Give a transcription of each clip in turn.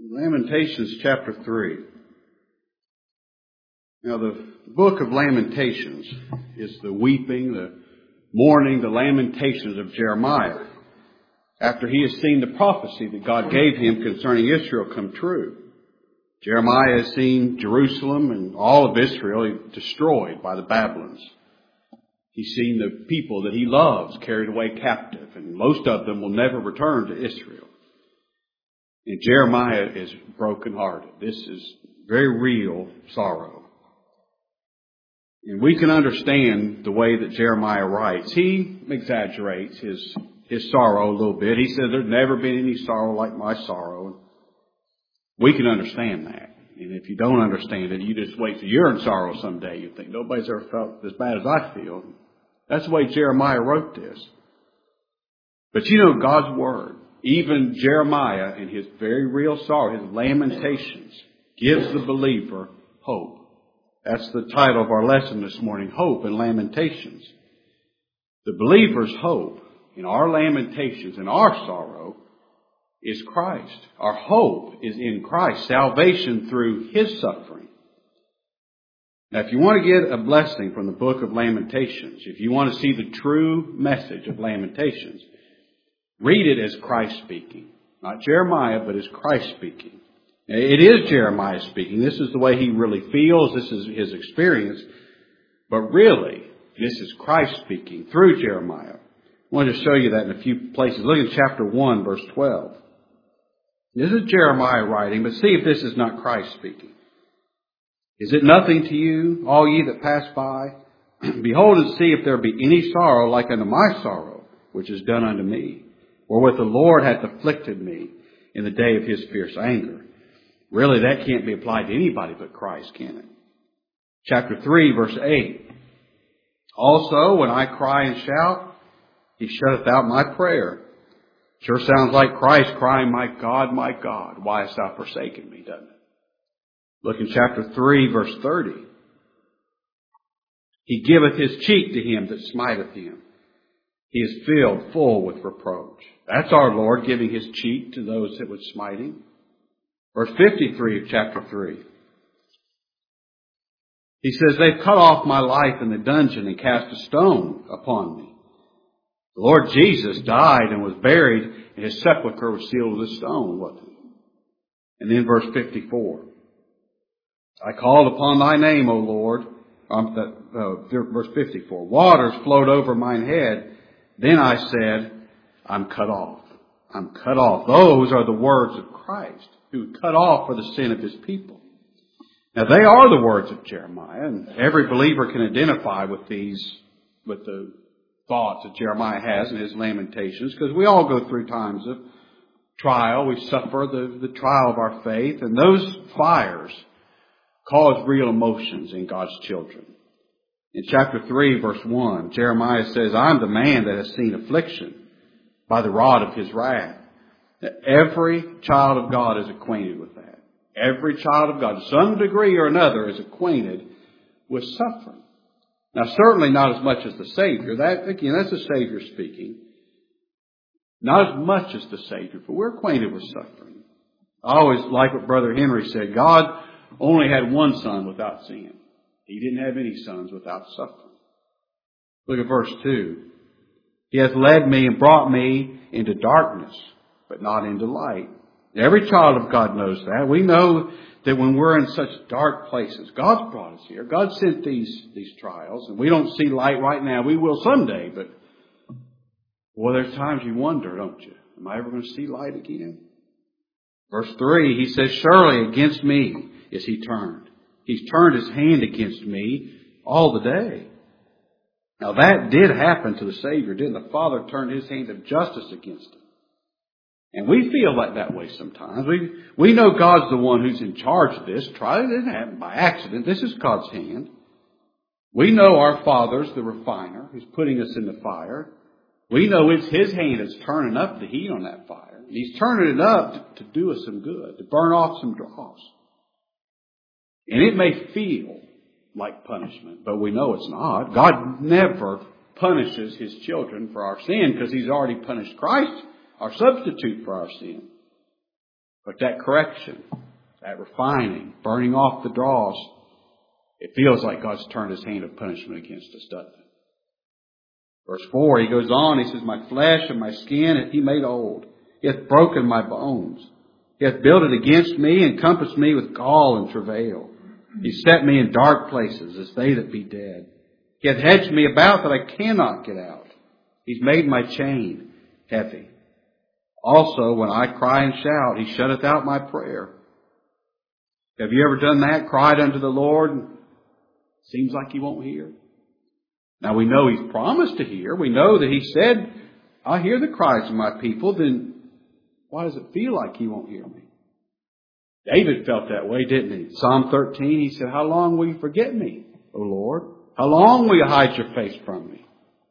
Lamentations chapter 3. Now the book of Lamentations is the weeping, the mourning, the lamentations of Jeremiah after he has seen the prophecy that God gave him concerning Israel come true. Jeremiah has seen Jerusalem and all of Israel destroyed by the Babylons. He's seen the people that he loves carried away captive, and most of them will never return to Israel. And Jeremiah is brokenhearted. This is very real sorrow. And we can understand the way that Jeremiah writes. He exaggerates his sorrow a little bit. He says there's never been any sorrow like my sorrow. We can understand that. And if you don't understand it, you just wait till you're in sorrow someday. You think nobody's ever felt as bad as I feel. That's the way Jeremiah wrote this. But you know God's Word, even Jeremiah in his very real sorrow, his lamentations, gives the believer hope. That's the title of our lesson this morning, Hope and Lamentations. The believer's hope in our lamentations and our sorrow is Christ. Our hope is in Christ, salvation through His suffering. Now, if you want to get a blessing from the book of Lamentations, if you want to see the true message of Lamentations, read it as Christ speaking. Not Jeremiah, but as Christ speaking. It is Jeremiah speaking. This is the way he really feels. This is his experience. But really, this is Christ speaking through Jeremiah. I want to show you that in a few places. Look at chapter 1, verse 12. This is Jeremiah writing, but see if this is not Christ speaking. Is it nothing to you, all ye that pass by? Behold and see if there be any sorrow like unto my sorrow, which is done unto me, wherewith the Lord hath afflicted me in the day of His fierce anger. Really, that can't be applied to anybody but Christ, can it? Chapter 3, verse 8. Also, when I cry and shout, He shutteth out my prayer. Sure sounds like Christ crying, my God, why hast thou forsaken me, doesn't it? Look in chapter 3, verse 30. He giveth His cheek to him that smiteth him. He is filled full with reproach. That's our Lord giving His cheek to those that would smite Him. Verse 53 of chapter 3. He says, they've cut off my life in the dungeon and cast a stone upon me. The Lord Jesus died and was buried, and His sepulchre was sealed with a stone, wasn't it? And then verse 54. I called upon thy name, O Lord. Verse 54. Waters flowed over mine head. Then I said, I'm cut off. I'm cut off. Those are the words of Christ, who cut off for the sin of His people. Now they are the words of Jeremiah, and every believer can identify with the thoughts that Jeremiah has in his lamentations, because we all go through times of trial. We suffer the trial of our faith, and those fires cause real emotions in God's children. In chapter 3, verse 1, Jeremiah says, I'm the man that has seen affliction by the rod of His wrath. Every child of God is acquainted with that. Every child of God, to some degree or another, is acquainted with suffering. Now, certainly not as much as the Savior. That's the Savior speaking. Not as much as the Savior, but we're acquainted with suffering. I always like what Brother Henry said. God only had one son without sin. He didn't have any sons without suffering. Look at verse 2. He hath led me and brought me into darkness, but not into light. Every child of God knows that. We know that when we're in such dark places, God's brought us here. God sent these trials, and we don't see light right now. We will someday, but well, there's times you wonder, don't you? Am I ever going to see light again? Verse 3, he says, surely against me is he turned. He's turned his hand against me all the day. Now that did happen to the Savior, didn't the Father turn His hand of justice against him? And we feel like that way sometimes. We know God's the one who's in charge of this trial. It didn't happen by accident. This is God's hand. We know our Father's the refiner who's putting us in the fire. We know it's His hand that's turning up the heat on that fire. He's turning it up to do us some good, to burn off some dross. And it may feel like punishment, but we know it's not. God never punishes His children for our sin because He's already punished Christ, our substitute for our sin. But that correction, that refining, burning off the dross, it feels like God's turned His hand of punishment against us, doesn't it? Verse 4, He goes on, He says, my flesh and my skin hath He made old. He hath broken my bones. He hath builded against me, and compassed me with gall and travail. He set me in dark places as they that be dead. He hath hedged me about that I cannot get out. He's made my chain heavy. Also, when I cry and shout, He shutteth out my prayer. Have you ever done that? Cried unto the Lord, and seems like He won't hear. Now we know He's promised to hear. We know that He said, I hear the cries of my people. Then why does it feel like He won't hear me? David felt that way, didn't he? Psalm 13, he said, how long will you forget me, O Lord? How long will you hide your face from me?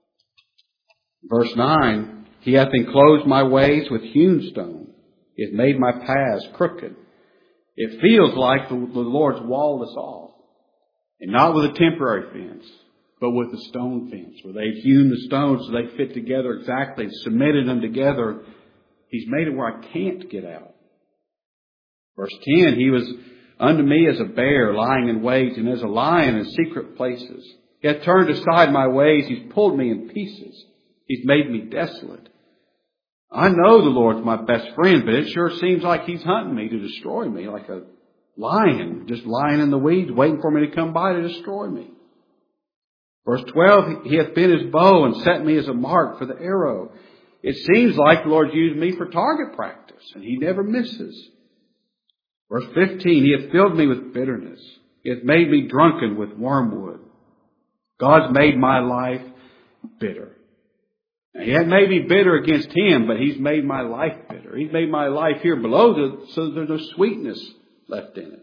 Verse 9, He hath enclosed my ways with hewn stone. He hath made my paths crooked. It feels like the Lord's walled us off. And not with a temporary fence, but with a stone fence, where they've hewn the stones so they fit together exactly, cemented them together. He's made it where I can't get out. Verse 10, He was unto me as a bear lying in wait, and as a lion in secret places. He hath turned aside my ways. He's pulled me in pieces. He's made me desolate. I know the Lord's my best friend, but it sure seems like He's hunting me to destroy me, like a lion, just lying in the weeds, waiting for me to come by to destroy me. Verse 12, He hath been His bow and set me as a mark for the arrow. It seems like the Lord used me for target practice, and He never misses. Verse 15, He hath filled me with bitterness. He hath made me drunken with wormwood. God's made my life bitter. Now, He hadn't made me bitter against Him, but He's made my life bitter. He's made my life here below so there's no sweetness left in it.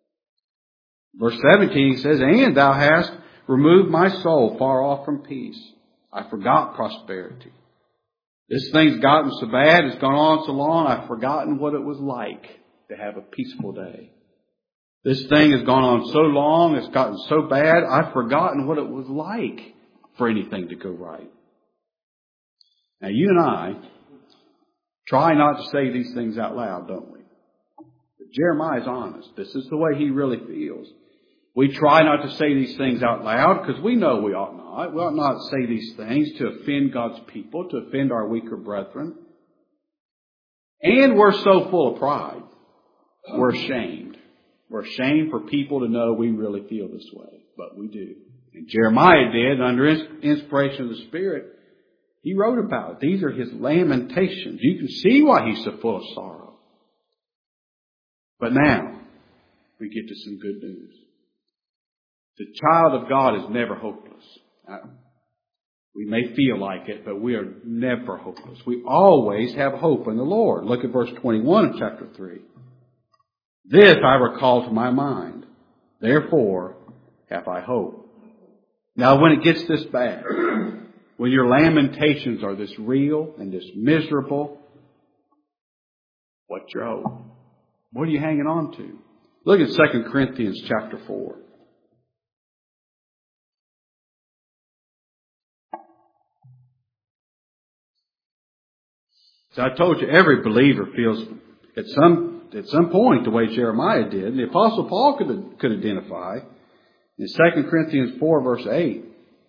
Verse 17, He says, and Thou hast removed my soul far off from peace. I forgot prosperity. This thing's gotten so bad, it's gone on so long, I've forgotten what it was like to have a peaceful day. This thing has gone on so long, it's gotten so bad, I've forgotten what it was like for anything to go right. Now you and I try not to say these things out loud, don't we? But Jeremiah's honest. This is the way he really feels. We try not to say these things out loud because we know we ought not. We ought not say these things to offend God's people, to offend our weaker brethren. And we're so full of pride, we're ashamed. We're ashamed for people to know we really feel this way, but we do. And Jeremiah did, under inspiration of the Spirit, he wrote about it. These are his lamentations. You can see why he's so full of sorrow. But now, we get to some good news. The child of God is never hopeless. We may feel like it, but we are never hopeless. We always have hope in the Lord. Look at verse 21 of chapter 3. This I recall to my mind. Therefore have I hope. Now when it gets this bad, when your lamentations are this real and this miserable, what's your hope? What are you hanging on to? Look at 2 Corinthians chapter 4. So I told you every believer feels at some point the way Jeremiah did. And the Apostle Paul could identify in 2 Corinthians 4 verse 8.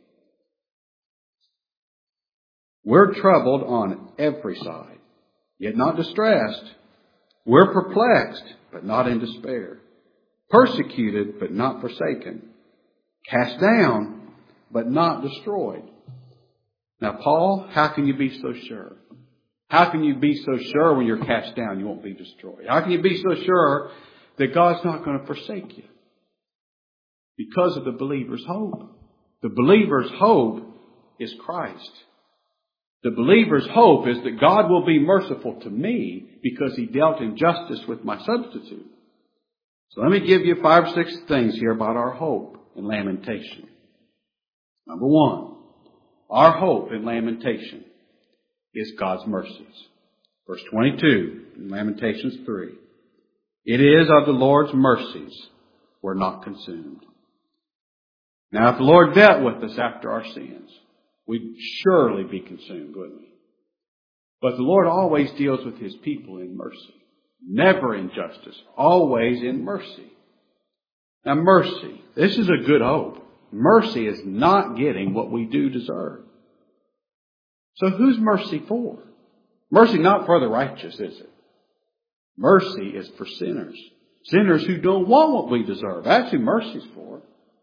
We're troubled on every side, yet not distressed. We're perplexed, but not in despair. Persecuted, but not forsaken. Cast down, but not destroyed. Now, Paul, how can you be so sure? How can you be so sure when you're cast down you won't be destroyed? How can you be so sure that God's not going to forsake you? Because of the believer's hope. The believer's hope is Christ. The believer's hope is that God will be merciful to me because He dealt in justice with my substitute. So let me give you 5 or 6 things here about our hope in lamentation. Number 1, our hope in lamentation is God's mercies. Verse 22 in Lamentations 3. It is of the Lord's mercies we're not consumed. Now if the Lord dealt with us after our sins, we'd surely be consumed, wouldn't we? But the Lord always deals with His people in mercy. never in justice, always in mercy. Now mercy, this is a good hope. Mercy is not getting what we do deserve. So who's mercy for? Mercy not for the righteous, is it? Mercy is for sinners. Sinners who don't want what we deserve. That's who mercy's for.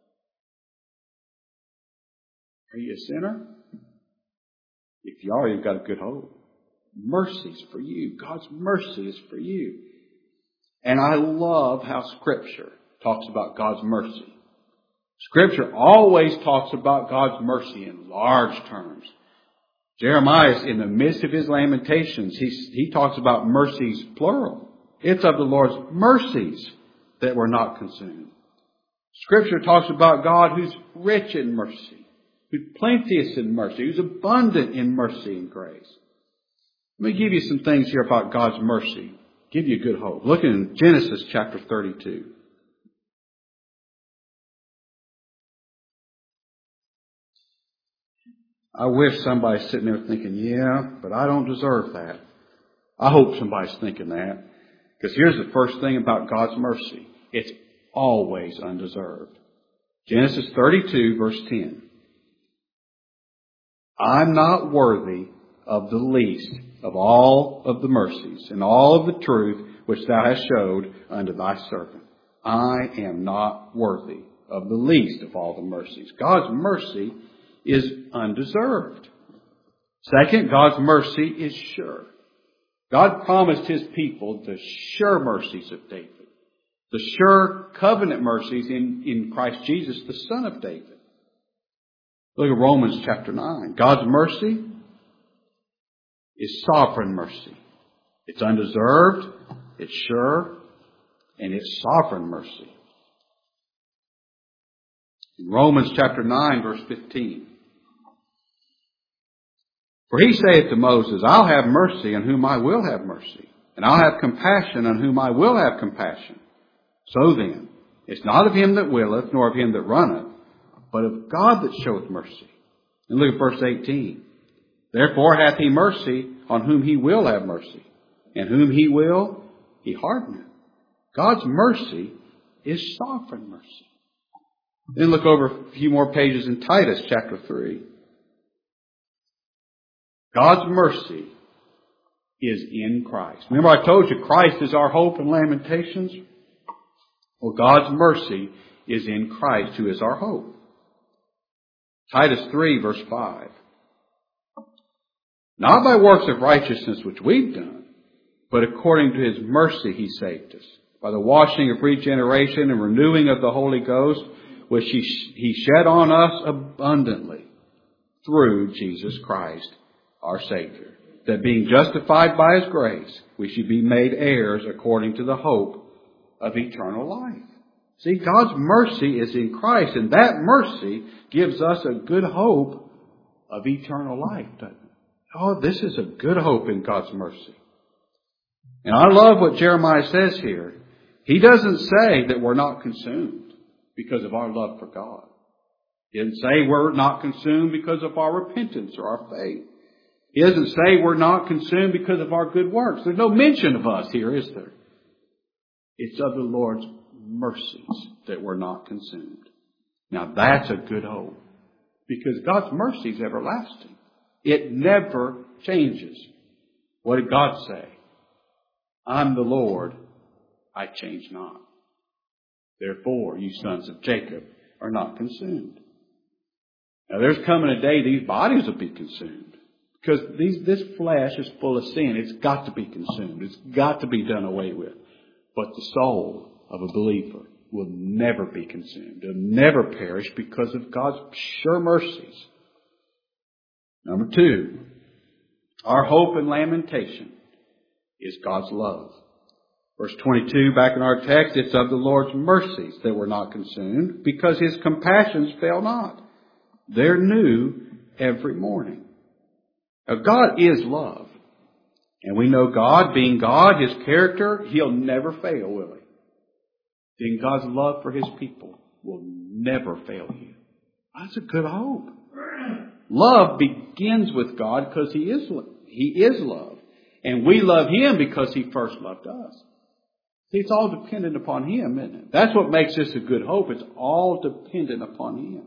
Are you a sinner? If you are, you've got a good hope. Mercy's for you. God's mercy is for you. And I love how Scripture talks about God's mercy. Scripture always talks about God's mercy in large terms. Jeremiah, in the midst of his lamentations, he talks about mercies plural. It's of the Lord's mercies that we're not consumed. Scripture talks about God who's rich in mercy, who's plenteous in mercy, who's abundant in mercy and grace. Let me give you some things here about God's mercy. Give you good hope. Look in Genesis chapter 32. I wish somebody's sitting there thinking, yeah, but I don't deserve that. I hope somebody's thinking that. Because here's the first thing about God's mercy. It's always undeserved. Genesis 32, verse 10. I'm not worthy of the least of all of the mercies and all of the truth which thou hast showed unto thy servant. I am not worthy of the least of all the mercies. God's mercy is undeserved. Second, God's mercy is sure. God promised His people the sure mercies of David, the sure covenant mercies in Christ Jesus, the Son of David. Look at Romans chapter 9. God's mercy is sovereign mercy. It's undeserved, it's sure, and it's sovereign mercy. In Romans chapter 9, verse 15. For he saith to Moses, I'll have mercy on whom I will have mercy, and I'll have compassion on whom I will have compassion. So then, it's not of him that willeth, nor of him that runneth, but of God that showeth mercy. And look at verse 18. Therefore hath he mercy on whom he will have mercy, and whom he will, he hardeneth. God's mercy is sovereign mercy. Then look over a few more pages in Titus chapter 3. God's mercy is in Christ. Remember I told you Christ is our hope in Lamentations? Well, God's mercy is in Christ who is our hope. Titus 3 verse 5. Not by works of righteousness which we've done, but according to His mercy He saved us, by the washing of regeneration and renewing of the Holy Ghost, which He shed on us abundantly through Jesus Christ, our Savior, that being justified by His grace, we should be made heirs according to the hope of eternal life. See, God's mercy is in Christ, and that mercy gives us a good hope of eternal life, doesn't it? Oh, this is a good hope in God's mercy. And I love what Jeremiah says here. He doesn't say that we're not consumed because of our love for God. He doesn't say we're not consumed because of our repentance or our faith. He doesn't say we're not consumed because of our good works. There's no mention of us here, is there? It's of the Lord's mercies that we're not consumed. Now that's a good hope, because God's mercy is everlasting. It never changes. What did God say? I'm the Lord, I change not. Therefore, you sons of Jacob are not consumed. Now there's coming a day these bodies will be consumed. Because this flesh is full of sin. It's got to be consumed. It's got to be done away with. But the soul of a believer will never be consumed. It'll never perish because of God's sure mercies. Number 2, our hope and lamentation is God's love. Verse 22, back in our text, it's of the Lord's mercies that we're not consumed, because His compassions fail not. They're new every morning. Now, God is love. And we know God, being God, His character, He'll never fail, will He? Being God's love for His people will never fail you. That's a good hope. Love begins with God because He is love. And we love Him because He first loved us. See, it's all dependent upon Him, isn't it? That's what makes this a good hope. It's all dependent upon Him.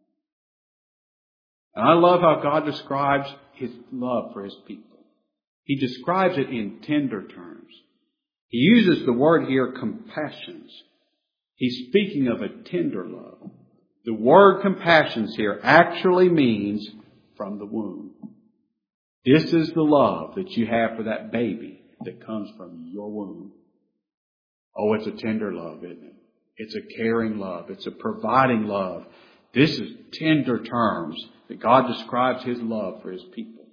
And I love how God describes His love for His people. He describes it in tender terms. He uses the word here, compassions. He's speaking of a tender love. The word compassions here actually means from the womb. This is the love that you have for that baby that comes from your womb. Oh, it's a tender love, isn't it? It's a caring love. It's a providing love. This is tender terms that God describes His love for His people.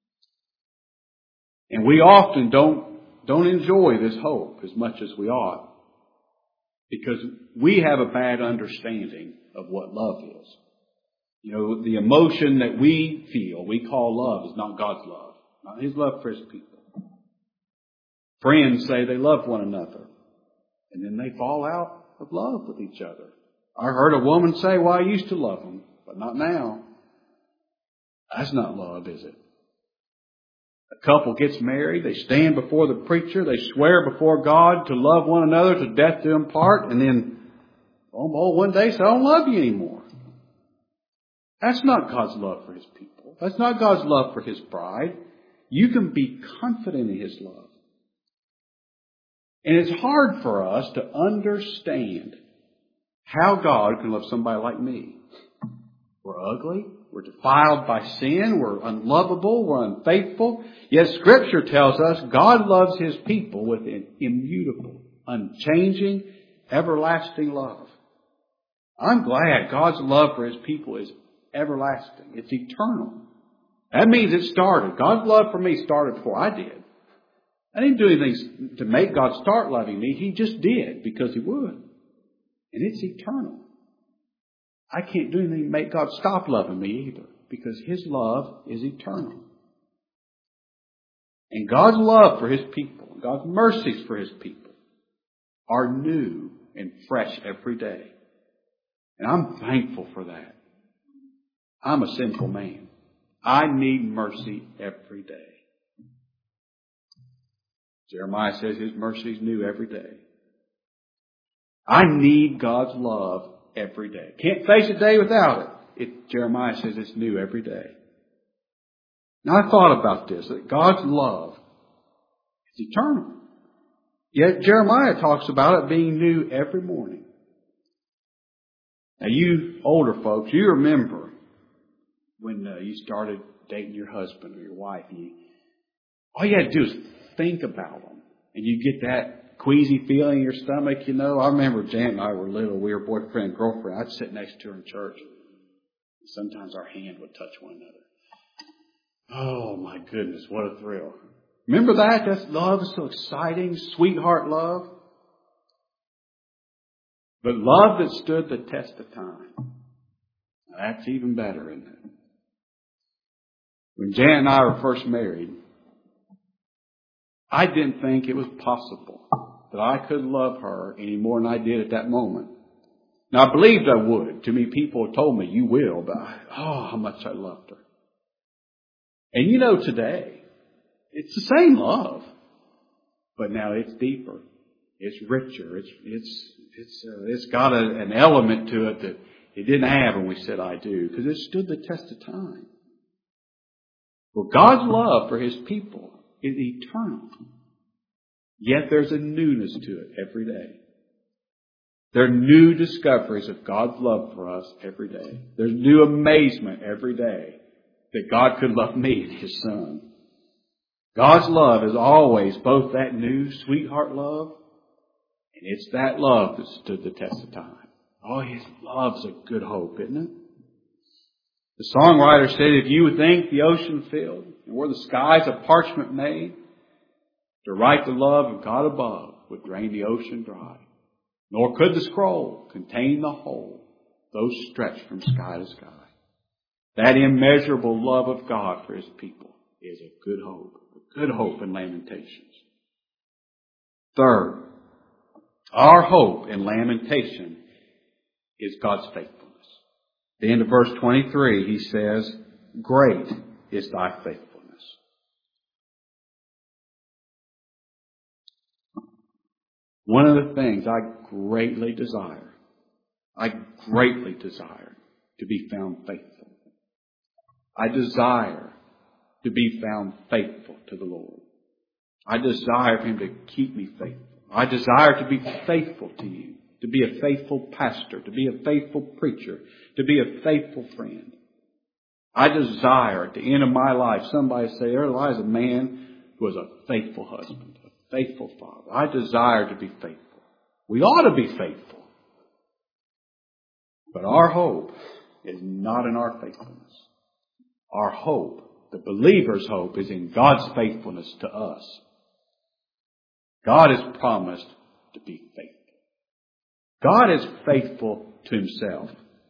And we often don't enjoy this hope as much as we ought, because we have a bad understanding of what love is. You know, the emotion that we feel, we call love, is not God's love. Not His love for His people. Friends say they love one another, and then they fall out of love with each other. I heard a woman say, well, I used to love him, but not now. That's not love, is it? A couple gets married, they stand before the preacher, they swear before God to love one another to death do them part, and then, oh, one day say, I don't love you anymore. That's not God's love for His people. That's not God's love for His bride. You can be confident in His love. And it's hard for us to understand how God can love somebody like me. We're ugly. We're defiled by sin. We're unlovable. We're unfaithful. Yet Scripture tells us God loves His people with an immutable, unchanging, everlasting love. I'm glad God's love for His people is everlasting. It's eternal. That means it started. God's love for me started before I did. I didn't do anything to make God start loving me. He just did because He would. And it's eternal. I can't do anything to make God stop loving me either, because His love is eternal. And God's love for His people, God's mercies for His people, are new and fresh every day. And I'm thankful for that. I'm a sinful man. I need mercy every day. Jeremiah says His mercy is new every day. I need God's love every day. Can't face a day without it. Jeremiah says it's new every day. Now I thought about this, that God's love is eternal. Yet Jeremiah talks about it being new every morning. Now you older folks, you remember when you started dating your husband or your wife, and all you had to do is think about them, and you get that queasy feeling in your stomach, you know. I remember Janet and I were little. We were boyfriend and girlfriend. I'd sit next to her in church. And sometimes our hand would touch one another. Oh, my goodness, what a thrill. Remember that? That's love is so exciting, sweetheart love. But love that stood the test of time. Now, that's even better, isn't it? When Janet and I were first married, I didn't think it was possible that I could love her any more than I did at that moment. Now, I believed I would. Too many people told me, you will, but how much I loved her. And you know, today, it's the same love, but now it's deeper. It's richer. It's got an element to it that it didn't have when we said I do, because it stood the test of time. Well, God's love for His people is eternal. Yet there's a newness to it every day. There are new discoveries of God's love for us every day. There's new amazement every day that God could love me and His Son. God's love is always both that new sweetheart love, and it's that love that stood the test of time. Oh, His love's a good hope, isn't it? The songwriter said, if you would think the ocean filled, and were the skies of parchment made, to write the love of God above would drain the ocean dry. Nor could the scroll contain the whole, though stretched from sky to sky. That immeasurable love of God for His people is a good hope in Lamentations. Third, our hope in lamentation is God's faithfulness. At the end of verse 23, he says, great is thy faithfulness. One of the things I greatly desire to be found faithful. I desire to be found faithful to the Lord. I desire for Him to keep me faithful. I desire to be faithful to you, to be a faithful pastor, to be a faithful preacher, to be a faithful friend. I desire at the end of my life somebody say, there lies a man who was a faithful husband, a faithful father. I desire to be faithful. We ought to be faithful. But our hope is not in our faithfulness. Our hope, the believer's hope, is in God's faithfulness to us. God has promised to be faithful. God is faithful to Himself.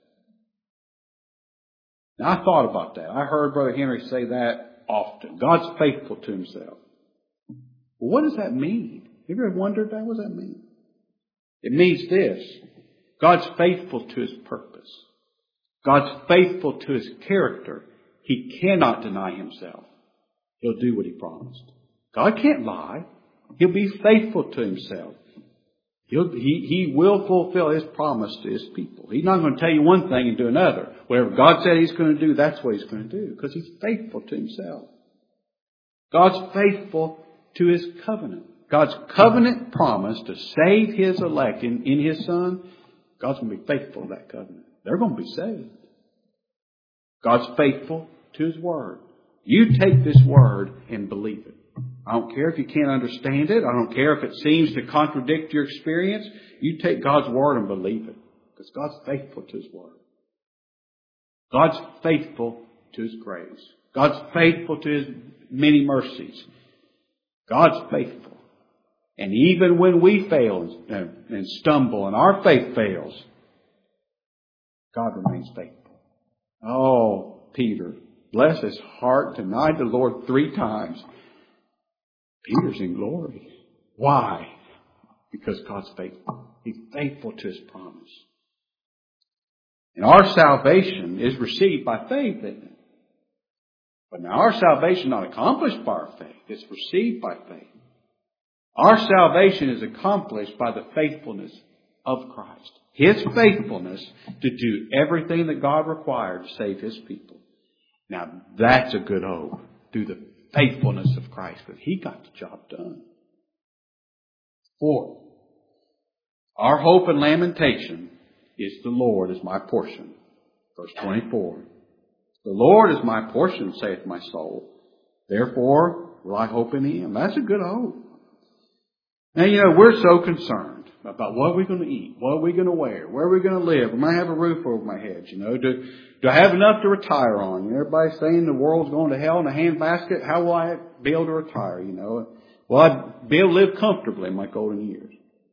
Now, I thought about that. I heard Brother Henry say that often. God's faithful to Himself. Well, what does that mean? Have you ever wondered that? What does that mean? It means this. God's faithful to His purpose. God's faithful to His character. He cannot deny Himself. He'll do what He promised. God can't lie. He'll be faithful to Himself. He will fulfill His promise to His people. He's not going to tell you one thing and do another. Whatever God said He's going to do, that's what He's going to do. Because He's faithful to Himself. God's faithful to His covenant. God's covenant promise to save His elect in His Son. God's going to be faithful to that covenant. They're going to be saved. God's faithful to His Word. You take this Word and believe it. I don't care if you can't understand it. I don't care if it seems to contradict your experience. You take God's Word and believe it. Because God's faithful to His Word. God's faithful to His grace. God's faithful to His many mercies. God's faithful. And even when we fail and stumble and our faith fails, God remains faithful. Oh, Peter, bless his heart, denied the Lord 3 times. Peter's in glory. Why? Because God's faithful. He's faithful to His promise. And our salvation is received by faith, isn't it? But now our salvation is not accomplished by our faith. It's received by faith. Our salvation is accomplished by the faithfulness of Christ. His faithfulness to do everything that God required to save His people. Now that's a good hope. Through the faithfulness of Christ. But He got the job done. 4. Our hope and lamentation is the Lord is my portion. Verse 24. The Lord is my portion, saith my soul. Therefore will I hope in Him. That's a good hope. Now, we're so concerned about what we're going to eat, what are we going to wear, where are we going to live, am I have a roof over my head, do I have enough to retire on? Everybody's saying the world's going to hell in a handbasket. How will I be able to retire, Will I be able to live comfortably in my golden years?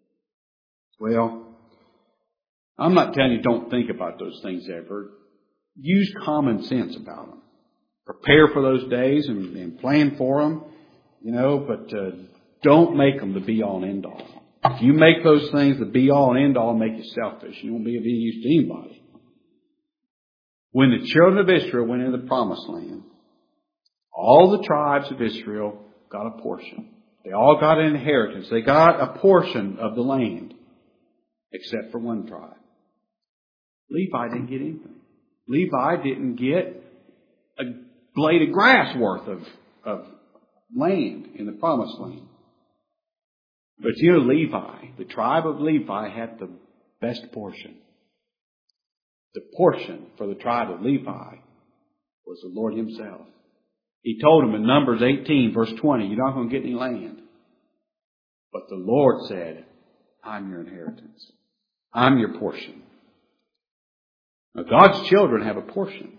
Well, I'm not telling you don't think about those things ever. Use common sense about them. Prepare for those days and plan for them, but don't make them the be-all and end-all. If you make those things the be-all and end-all, make you selfish. You won't be of any use to anybody. When the children of Israel went into the promised land, all the tribes of Israel got a portion. They all got an inheritance. They got a portion of the land, except for one tribe. Levi didn't get anything. Levi didn't get a blade of grass worth of land in the promised land. But Levi, the tribe of Levi had the best portion. The portion for the tribe of Levi was the Lord Himself. He told them in Numbers 18, verse 20, you're not going to get any land. But the Lord said, I'm your inheritance. I'm your portion. Now, God's children have a portion.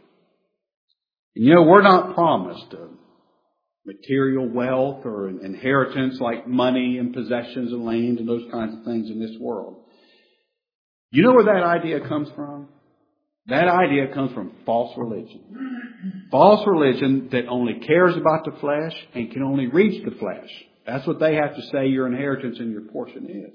And we're not promised material wealth or an inheritance like money and possessions and land and those kinds of things in this world. You know where that idea comes from? That idea comes from false religion. False religion that only cares about the flesh and can only reach the flesh. That's what they have to say your inheritance and your portion is.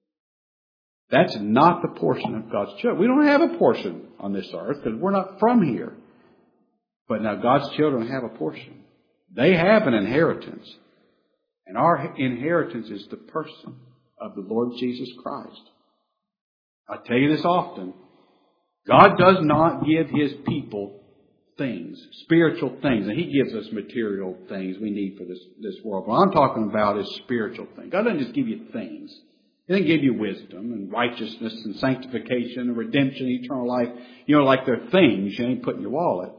That's not the portion of God's children. We don't have a portion on this earth because we're not from here. But now God's children have a portion. They have an inheritance. And our inheritance is the person of the Lord Jesus Christ. I tell you this often. God does not give His people things, spiritual things. And He gives us material things we need for this world. What I'm talking about is spiritual things. God doesn't just give you things. He doesn't give you wisdom and righteousness and sanctification and redemption, eternal life. Like they're things you ain't put in your wallet.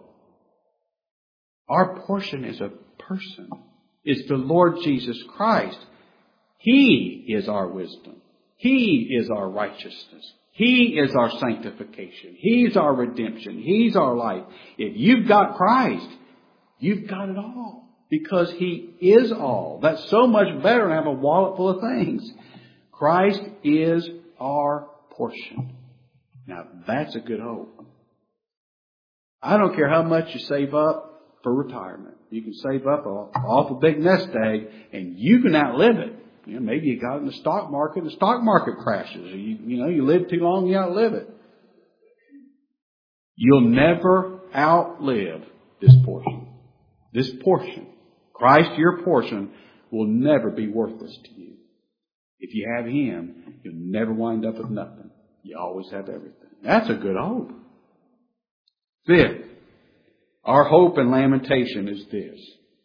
Our portion is a person. It's the Lord Jesus Christ. He is our wisdom. He is our righteousness. He is our sanctification. He's our redemption. He's our life. If you've got Christ, you've got it all. Because He is all. That's so much better than have a wallet full of things. Christ is our portion. Now, that's a good hope. I don't care how much you save up for retirement. You can save up an awful big nest egg, and you can outlive it. Maybe you got it in the stock market, and the stock market crashes. You live too long, you outlive it. You'll never outlive this portion. This portion, Christ, your portion, will never be worthless to you. If you have Him, you'll never wind up with nothing. You always have everything. That's a good hope. Fifth, our hope and lamentation is this.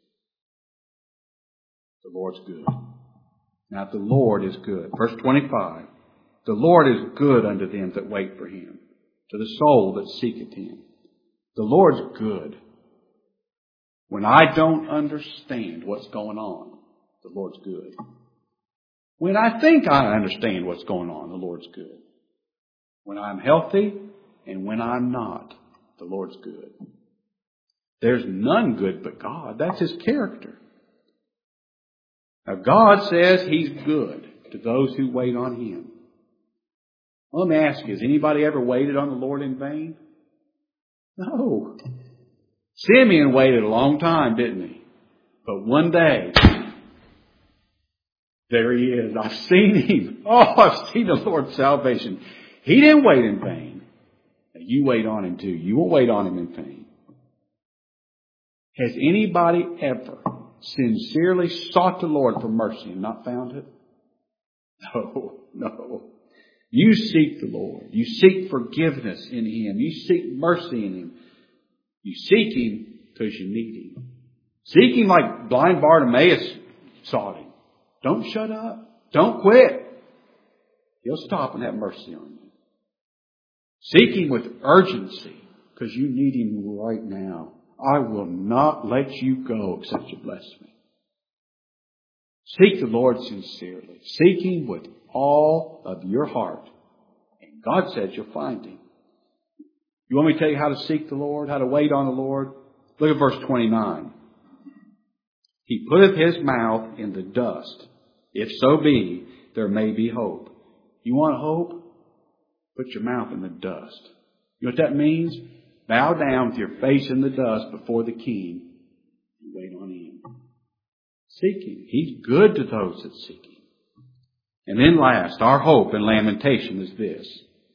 The Lord's good. Now the Lord is good. Verse 25. The Lord is good unto them that wait for Him, to the soul that seeketh Him. The Lord's good. When I don't understand what's going on, the Lord's good. When I think I understand what's going on, the Lord's good. When I'm healthy and when I'm not, the Lord's good. There's none good but God. That's His character. Now God says He's good to those who wait on Him. Well, let me ask you, has anybody ever waited on the Lord in vain? No. Simeon waited a long time, didn't he? But one day, there He is. I've seen Him. Oh, I've seen the Lord's salvation. He didn't wait in vain. Now, you wait on Him too. You won't wait on Him in vain. Has anybody ever sincerely sought the Lord for mercy and not found it? No. You seek the Lord. You seek forgiveness in Him. You seek mercy in Him. You seek Him because you need Him. Seek Him like blind Bartimaeus sought Him. Don't shut up. Don't quit. He'll stop and have mercy on you. Seek Him with urgency because you need Him right now. I will not let you go except you bless me. Seek the Lord sincerely. Seek Him with all of your heart. And God says you'll find Him. You want me to tell you how to seek the Lord, how to wait on the Lord? Look at verse 29. He putteth His mouth in the dust. If so be, there may be hope. You want hope? Put your mouth in the dust. You know what that means? Bow down with your face in the dust before the King and wait on Him. Seek Him. He's good to those that seek Him. And then last, our hope and lamentation is this.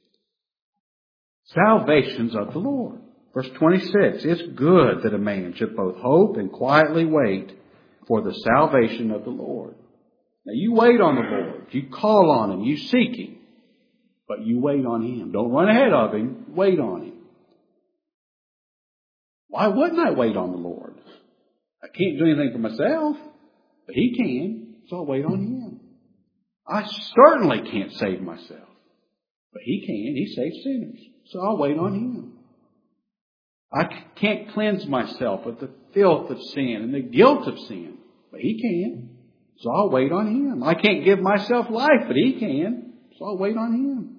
Salvation's of the Lord. Verse 26, it's good that a man should both hope and quietly wait for the salvation of the Lord. Now you wait on the Lord. You call on Him. You seek Him. But you wait on Him. Don't run ahead of Him. Wait on Him. Why wouldn't I wait on the Lord? I can't do anything for myself, but He can, so I'll wait on Him. I certainly can't save myself, but He can. He saves sinners, so I'll wait on Him. I can't cleanse myself of the filth of sin and the guilt of sin, but He can, so I'll wait on Him. I can't give myself life, but He can, so I'll wait on Him.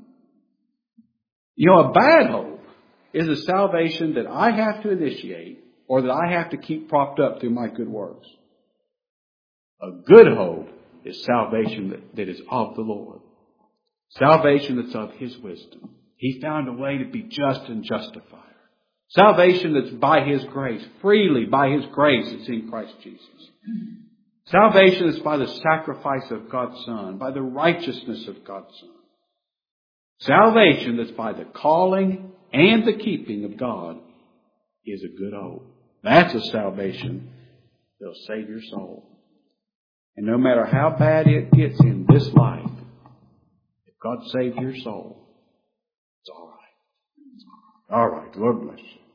A bad hope is a salvation that I have to initiate or that I have to keep propped up through my good works. A good hope is salvation that is of the Lord. Salvation that's of His wisdom. He found a way to be just and justifier. Salvation that's by His grace, freely by His grace, it's in Christ Jesus. Salvation that's by the sacrifice of God's Son, by the righteousness of God's Son. Salvation that's by the calling and the keeping of God is a good hope. That's a salvation that'll save your soul. And no matter how bad it gets in this life, God saved your soul. It's all right. All right. Lord bless you.